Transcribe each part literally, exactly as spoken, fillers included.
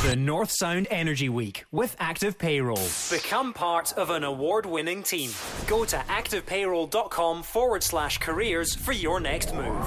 The North Sound Energy Week with Active Payroll. Become part of an award-winning team. Go to activepayroll.com forward slash careers for your next move.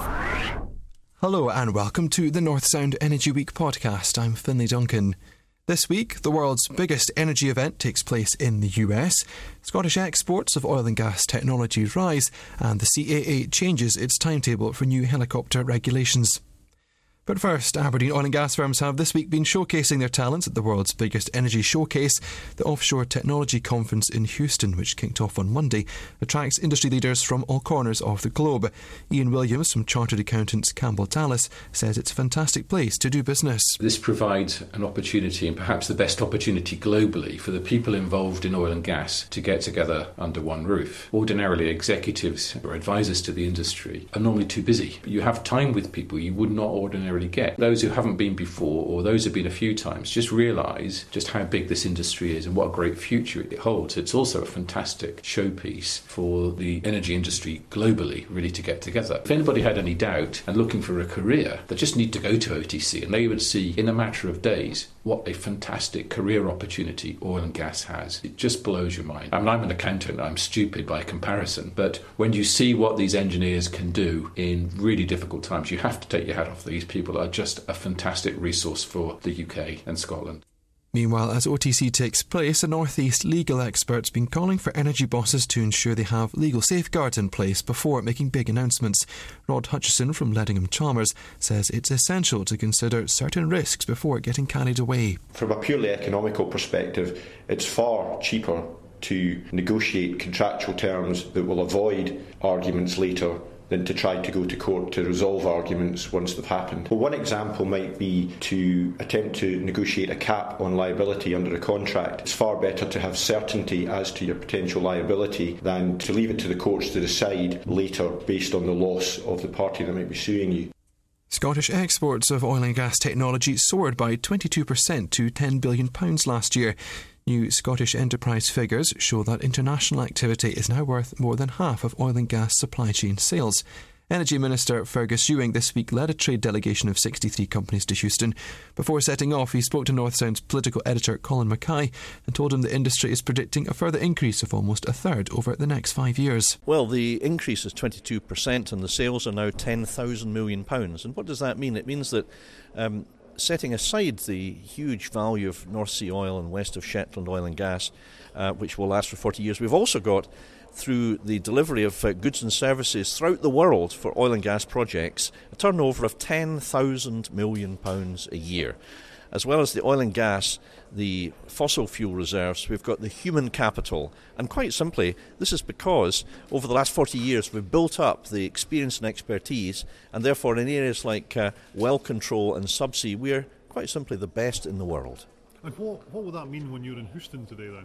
Hello and welcome to the North Sound Energy Week podcast. I'm Finlay Duncan. This week, the world's biggest energy event takes place in the U S. Scottish exports of oil and gas technology rise, and the C A A changes its timetable for new helicopter regulations. But first, Aberdeen oil and gas firms have this week been showcasing their talents at the world's biggest energy showcase. The Offshore Technology Conference in Houston, which kicked off on Monday, attracts industry leaders from all corners of the globe. Ian Williams from Chartered Accountants Campbell Dallas says it's a fantastic place to do business. This provides an opportunity, and perhaps the best opportunity globally, for the people involved in oil and gas to get together under one roof. Ordinarily, executives or advisors to the industry are normally too busy. You have time with people you would not ordinarily get. Those who haven't been before, or those who've been a few times, just realise just how big this industry is and what a great future it holds. It's also a fantastic showpiece for the energy industry globally, really, to get together. If anybody had any doubt and looking for a career, they just need to go to O T C and they would see in a matter of days what a fantastic career opportunity oil and gas has. It just blows your mind. I mean, I'm an accountant, I'm stupid by comparison, but when you see what these engineers can do in really difficult times, you have to take your hat off. These people are just a fantastic resource for the U K and Scotland. Meanwhile, as O T C takes place, a North East legal expert's been calling for energy bosses to ensure they have legal safeguards in place before making big announcements. Rod Hutchison from Leadingham Chalmers says it's essential to consider certain risks before getting carried away. From a purely economical perspective, it's far cheaper to negotiate contractual terms that will avoid arguments later than to try to go to court to resolve arguments once they've happened. Well, one example might be to attempt to negotiate a cap on liability under a contract. It's far better to have certainty as to your potential liability than to leave it to the courts to decide later based on the loss of the party that might be suing you. Scottish exports of oil and gas technology soared by twenty-two percent to ten billion pounds last year. New Scottish enterprise figures show that international activity is now worth more than half of oil and gas supply chain sales. Energy Minister Fergus Ewing this week led a trade delegation of sixty-three companies to Houston. Before setting off, he spoke to North Sound's political editor Colin Mackay and told him the industry is predicting a further increase of almost a third over the next five years. Well, the increase is twenty-two percent and the sales are now ten thousand million pounds. And what does that mean? It means that Um, setting aside the huge value of North Sea oil and west of Shetland oil and gas, uh, which will last for forty years, we've also got, through the delivery of uh, goods and services throughout the world for oil and gas projects, a turnover of ten thousand million pounds a year. As well as the oil and gas, the fossil fuel reserves, we've got the human capital. And quite simply, this is because over the last forty years we've built up the experience and expertise, and therefore in areas like uh, well control and subsea, we're quite simply the best in the world. And what, what will that mean when you're in Houston today then?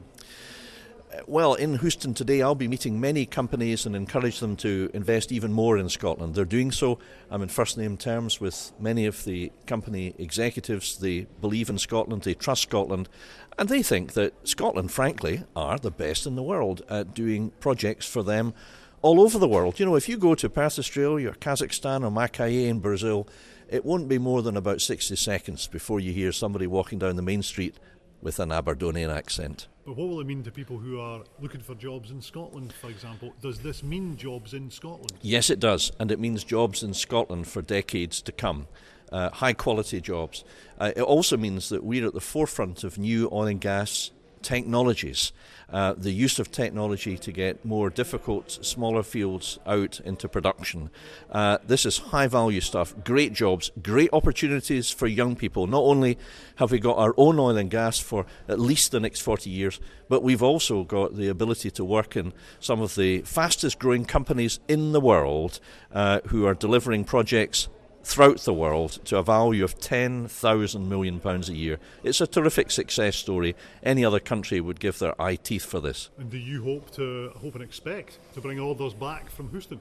Well, in Houston today, I'll be meeting many companies and encourage them to invest even more in Scotland. They're doing so. I'm in first-name terms with many of the company executives. They believe in Scotland, they trust Scotland, and they think that Scotland, frankly, are the best in the world at doing projects for them all over the world. You know, if you go to Perth, Australia, or Kazakhstan, or Macaé in Brazil, it won't be more than about sixty seconds before you hear somebody walking down the main street with an Aberdonian accent. But what will it mean to people who are looking for jobs in Scotland, for example? Does this mean jobs in Scotland? Yes, it does, and it means jobs in Scotland for decades to come. Uh, high-quality jobs. Uh, it also means that we're at the forefront of new oil and gas technologies, uh, the use of technology to get more difficult, smaller fields out into production. Uh, this is high-value stuff, great jobs, great opportunities for young people. Not only have we got our own oil and gas for at least the next forty years, but we've also got the ability to work in some of the fastest-growing companies in the world uh, who are delivering projects throughout the world to a value of ten thousand million pounds a year. It's a terrific success story. Any other country would give their eye teeth for this. And do you hope to hope and expect to bring orders back from Houston?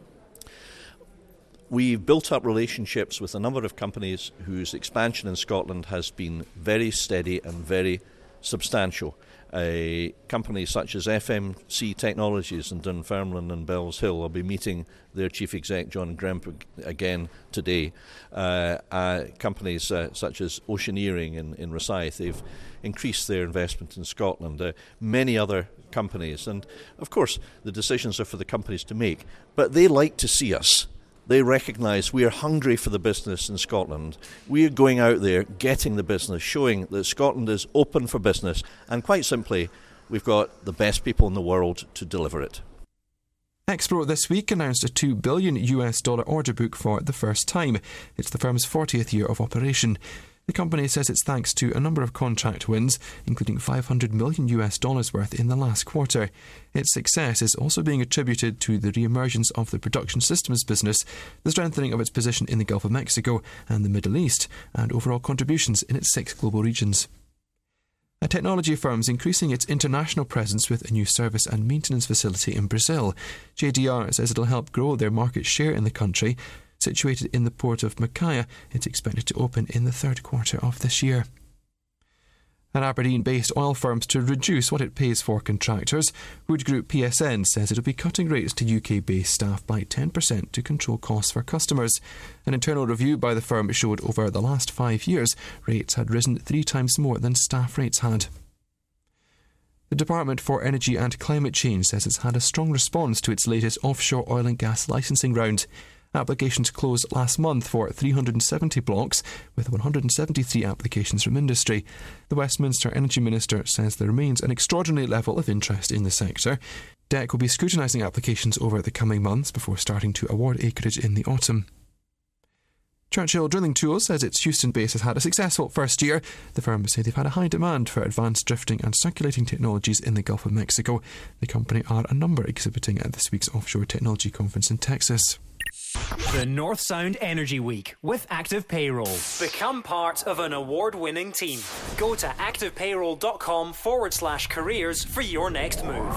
We've built up relationships with a number of companies whose expansion in Scotland has been very steady and very substantial. Uh, companies such as F M C Technologies in Dunfermline and Bells Hill will be meeting their chief exec, John Gremp, again today. Uh, uh, companies uh, such as Oceaneering in, in Rosyth, they've increased their investment in Scotland. Uh, many other companies. And, of course, the decisions are for the companies to make. But they like to see us. They recognise we are hungry for the business in Scotland. We are going out there, getting the business, showing that Scotland is open for business. And quite simply, we've got the best people in the world to deliver it. Expro this week announced a two billion US dollar order book for the first time. It's the firm's fortieth year of operation. The company says it's thanks to a number of contract wins, including five hundred million US dollars worth in the last quarter. Its success is also being attributed to the re-emergence of the production systems business, the strengthening of its position in the Gulf of Mexico and the Middle East, and overall contributions in its six global regions. A technology firm is increasing its international presence with a new service and maintenance facility in Brazil. J D R says it'll help grow their market share in the country. Situated in the port of Macaé, it's expected to open in the third quarter of this year. An Aberdeen-based oil firm to reduce what it pays for contractors, Wood Group P S N says it'll be cutting rates to U K-based staff by ten percent to control costs for customers. An internal review by the firm showed over the last five years, rates had risen three times more than staff rates had. The Department for Energy and Climate Change says it's had a strong response to its latest offshore oil and gas licensing round. Applications closed last month for three hundred seventy blocks, with one hundred seventy-three applications from industry. The Westminster Energy Minister says there remains an extraordinary level of interest in the sector. D E C will be scrutinising applications over the coming months before starting to award acreage in the autumn. Churchill Drilling Tools says its Houston base has had a successful first year. The firm say they've had a high demand for advanced drifting and circulating technologies in the Gulf of Mexico. The company are a number exhibiting at this week's Offshore Technology Conference in Texas. The North Sound Energy Week with Active Payroll. Become part of an award-winning team. Go to activepayroll.com forward slash careers for your next move.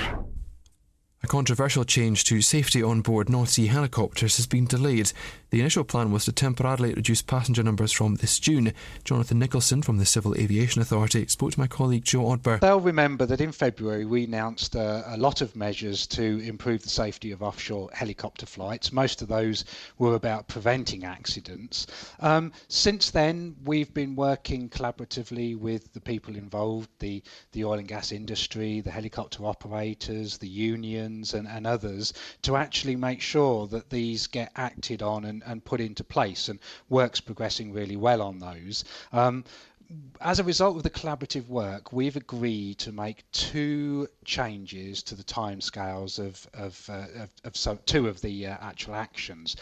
A controversial change to safety on board North Sea helicopters has been delayed. The initial plan was to temporarily reduce passenger numbers from this June. Jonathan Nicholson from the Civil Aviation Authority spoke to my colleague Joe Odber. They'll remember that in February we announced uh, a lot of measures to improve the safety of offshore helicopter flights. Most of those were about preventing accidents. Um, since then, we've been working collaboratively with the people involved, the, the oil and gas industry, the helicopter operators, the unions, And, and others, to actually make sure that these get acted on and, and put into place, and work's progressing really well on those. Um, As a result of the collaborative work, we've agreed to make two changes to the timescales of of, uh, of, of so, two of the uh, actual actions.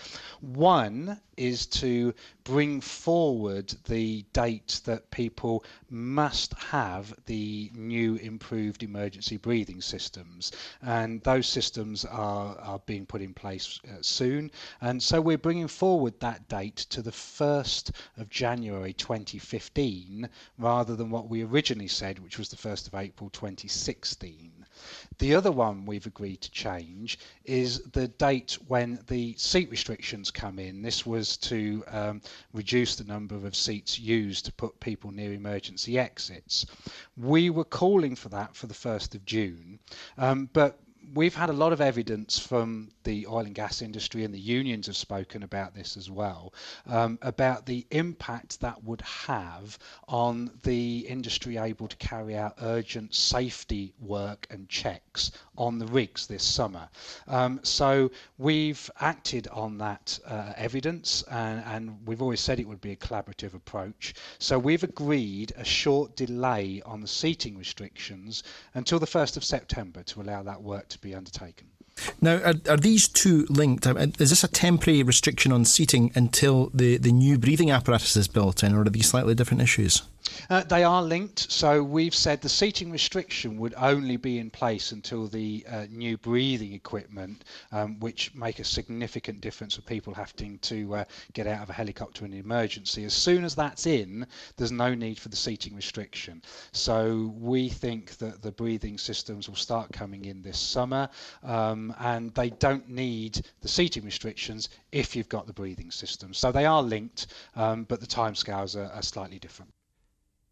One is to bring forward the date that people must have the new improved emergency breathing systems, and those systems are, are being put in place uh, soon. And so we're bringing forward that date to the first of January twenty fifteen, rather than what we originally said, which was the first of April twenty sixteen. The other one we've agreed to change is the date when the seat restrictions come in. This was to um, reduce the number of seats used to put people near emergency exits. We were calling for that for the first of June, um, but we've had a lot of evidence from the oil and gas industry, and the unions have spoken about this as well, um, about the impact that would have on the industry able to carry out urgent safety work and checks on the rigs this summer. Um, so we've acted on that uh, evidence, and, and we've always said it would be a collaborative approach. So we've agreed a short delay on the seating restrictions until the first of September to allow that work to be undertaken. Now, are, are these two linked? Is this a temporary restriction on seating until the, the new breathing apparatus is built in, or are these slightly different issues? Uh, they are linked. So we've said the seating restriction would only be in place until the uh, new breathing equipment, um, which make a significant difference for people having to uh, get out of a helicopter in an emergency. As soon as that's in, there's no need for the seating restriction. So we think that the breathing systems will start coming in this summer, um, and they don't need the seating restrictions if you've got the breathing system. So they are linked, um, but the timescales are, are slightly different.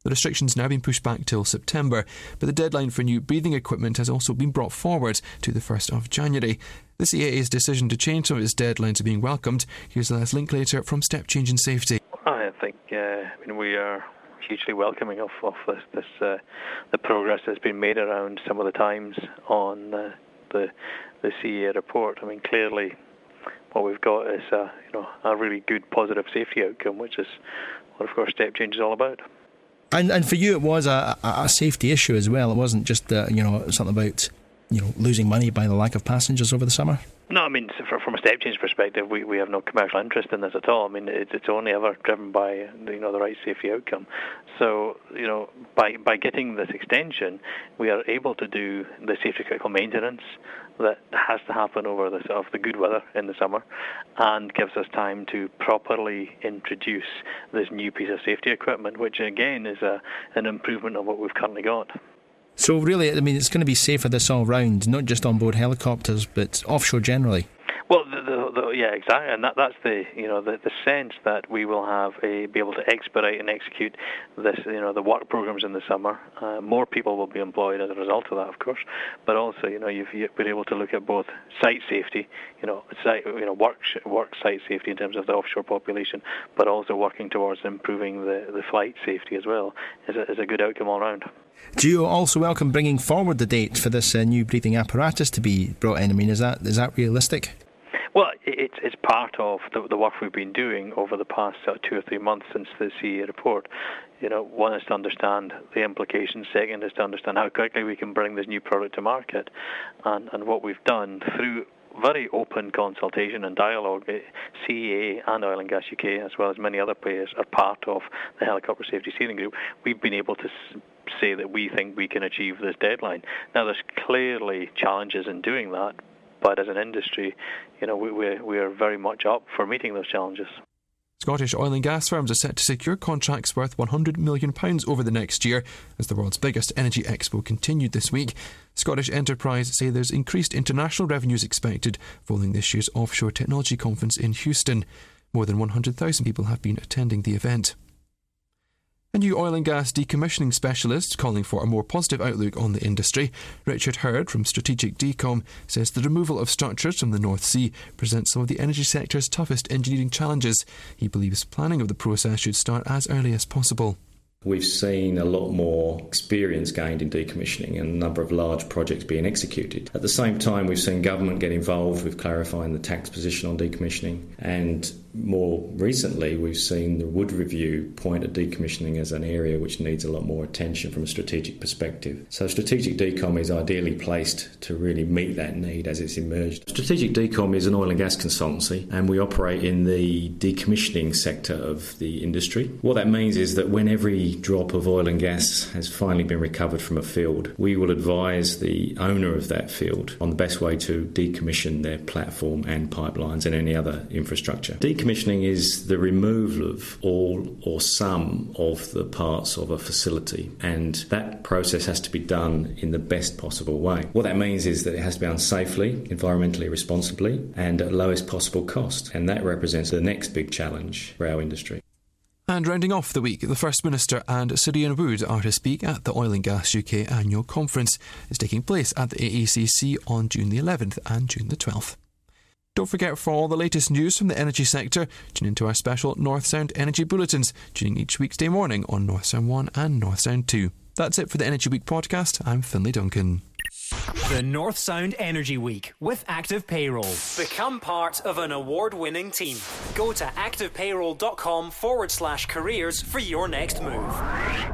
The restriction's now been pushed back till September, but the deadline for new breathing equipment has also been brought forward to the first of January. The C A A's decision to change some of its deadlines are being welcomed. Here's Les Linklater from Step Change in Safety. I think uh, I mean, we are hugely welcoming of, of this, this uh, the progress that's been made around some of the times on uh, the the C A A report. I mean, clearly what we've got is a, you know, a really good positive safety outcome, which is what, of course, Step Change is all about. And and for you, it was a, a safety issue as well. It wasn't just uh, you know something about you know losing money by the lack of passengers over the summer. No, I mean, from a Step Change perspective, we, we have no commercial interest in this at all. I mean, it's, it's only ever driven by you know the right safety outcome. So you know by by getting this extension, we are able to do the safety critical maintenance that has to happen over the sort of the good weather in the summer, and gives us time to properly introduce this new piece of safety equipment, which again is a an improvement of what we've currently got. So really, I mean, it's going to be safer this all round, not just on board helicopters, but offshore generally. Well, the, the, the, yeah, exactly, and that, that's the you know the, the sense that we will have a be able to expedite and execute this you know the work programs in the summer. Uh, more people will be employed as a result of that, of course, but also you know you've, you've been able to look at both site safety, you know site you know work work site safety in terms of the offshore population, but also working towards improving the, the flight safety as well is a, is a good outcome all round. Do you also welcome bringing forward the date for this uh, new breathing apparatus to be brought in? I mean, is that is that realistic? Well, it's it's part of the, the work we've been doing over the past uh, two or three months since the C A A report. You know, one is to understand the implications. Second is to understand how quickly we can bring this new product to market, and and what we've done through very open consultation and dialogue. C A A and Oil and Gas U K, as well as many other players, are part of the Helicopter Safety Steering Group. We've been able to say that we think we can achieve this deadline. Now, there's clearly challenges in doing that, but as an industry, you know, we we're, we are very much up for meeting those challenges. Scottish oil and gas firms are set to secure contracts worth one hundred million pounds over the next year as the world's biggest energy expo continued this week. Scottish Enterprise say there's increased international revenues expected following this year's offshore technology conference in Houston. More than one hundred thousand people have been attending the event. A new oil and gas decommissioning specialist calling for a more positive outlook on the industry. Richard Hurd from Strategic Decom says the removal of structures from the North Sea presents some of the energy sector's toughest engineering challenges. He believes planning of the process should start as early as possible. We've seen a lot more experience gained in decommissioning and a number of large projects being executed. At the same time, we've seen government get involved with clarifying the tax position on decommissioning, and more recently we've seen the Wood Review point at decommissioning as an area which needs a lot more attention from a strategic perspective. So Strategic Decom is ideally placed to really meet that need as it's emerged. Strategic Decom is an oil and gas consultancy, and we operate in the decommissioning sector of the industry. What that means is that when every drop of oil and gas has finally been recovered from a field, we will advise the owner of that field on the best way to decommission their platform and pipelines and any other infrastructure. Decommissioning is the removal of all or some of the parts of a facility, and that process has to be done in the best possible way. What that means is that it has to be done safely, environmentally responsibly, and at lowest possible cost, and that represents the next big challenge for our industry. And rounding off the week, the First Minister and Sirian Wood are to speak at the Oil and Gas U K annual conference. It's taking place at the A E C C on June the eleventh and June the twelfth. Don't forget, for all the latest news from the energy sector, tune into our special North Sound Energy Bulletins, tuning each weekday morning on North Sound one and North Sound two. That's it for the Energy Week podcast. I'm Finlay Duncan. The North Sound Energy Week with Active Payroll. Become part of an award-winning team. Go to activepayroll.com forward slash careers for your next move.